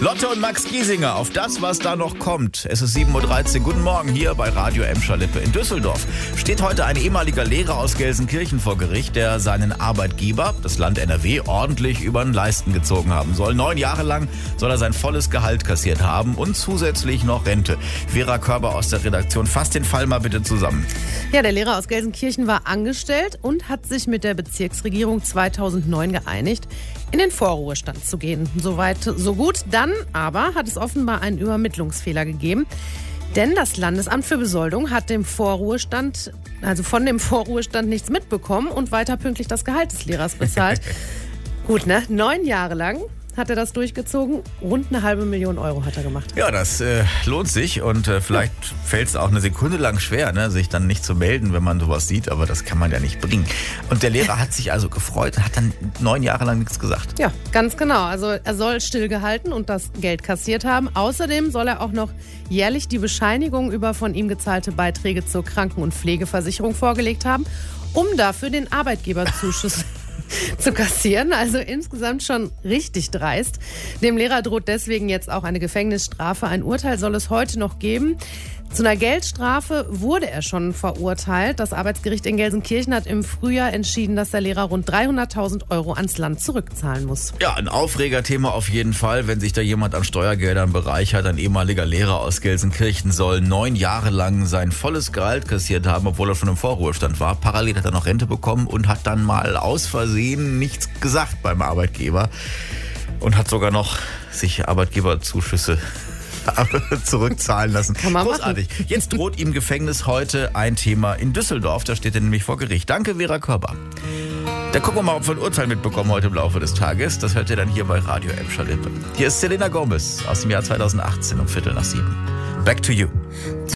Lotte und Max Giesinger auf das, was da noch kommt. Es ist 7.13 Uhr. Guten Morgen hier bei Radio Emscher-Lippe. In Düsseldorf steht heute ein ehemaliger Lehrer aus Gelsenkirchen vor Gericht, der seinen Arbeitgeber, das Land NRW, ordentlich über den Leisten gezogen haben soll. 9 Jahre lang soll er sein volles Gehalt kassiert haben und zusätzlich noch Rente. Vera Körber aus der Redaktion, fasst den Fall mal bitte zusammen. Ja, der Lehrer aus Gelsenkirchen war angestellt und hat sich mit der Bezirksregierung 2009 geeinigt, in den Vorruhestand zu gehen. Soweit, so gut. Dann aber hat es offenbar einen Übermittlungsfehler gegeben. Denn das Landesamt für Besoldung hat von dem Vorruhestand nichts mitbekommen und weiter pünktlich das Gehalt des Lehrers bezahlt. Gut, ne? 9 Jahre lang hat er das durchgezogen. Rund 500.000 Euro hat er gemacht. Ja, das lohnt sich und vielleicht fällt es auch eine Sekunde lang schwer, ne, sich dann nicht zu melden, wenn man sowas sieht, aber das kann man ja nicht bringen. Und der Lehrer hat sich also gefreut und hat dann 9 Jahre lang nichts gesagt. Ja, ganz genau. Also er soll stillgehalten und das Geld kassiert haben. Außerdem soll er auch noch jährlich die Bescheinigung über von ihm gezahlte Beiträge zur Kranken- und Pflegeversicherung vorgelegt haben, um dafür den Arbeitgeberzuschuss zu kassieren. Also insgesamt schon richtig dreist. Dem Lehrer droht deswegen jetzt auch eine Gefängnisstrafe. Ein Urteil soll es heute noch geben. Zu einer Geldstrafe wurde er schon verurteilt. Das Arbeitsgericht in Gelsenkirchen hat im Frühjahr entschieden, dass der Lehrer rund 300.000 Euro ans Land zurückzahlen muss. Ja, ein Aufregerthema auf jeden Fall, wenn sich da jemand an Steuergeldern bereichert. Ein ehemaliger Lehrer aus Gelsenkirchen soll 9 Jahre lang sein volles Gehalt kassiert haben, obwohl er schon im Vorruhestand war. Parallel hat er noch Rente bekommen und hat dann mal aus Versehen nichts gesagt beim Arbeitgeber und hat sogar noch sich Arbeitgeberzuschüsse zurückzahlen lassen. Kann man großartig. machen. Jetzt droht ihm Gefängnis, heute ein Thema in Düsseldorf. Da steht er nämlich vor Gericht. Danke, Vera Körber. Da gucken wir mal, ob wir ein Urteil mitbekommen heute im Laufe des Tages. Das hört ihr dann hier bei Radio Emscher-Lippe. Hier ist Selena Gomez aus dem Jahr 2018 um 7:15. Back to you.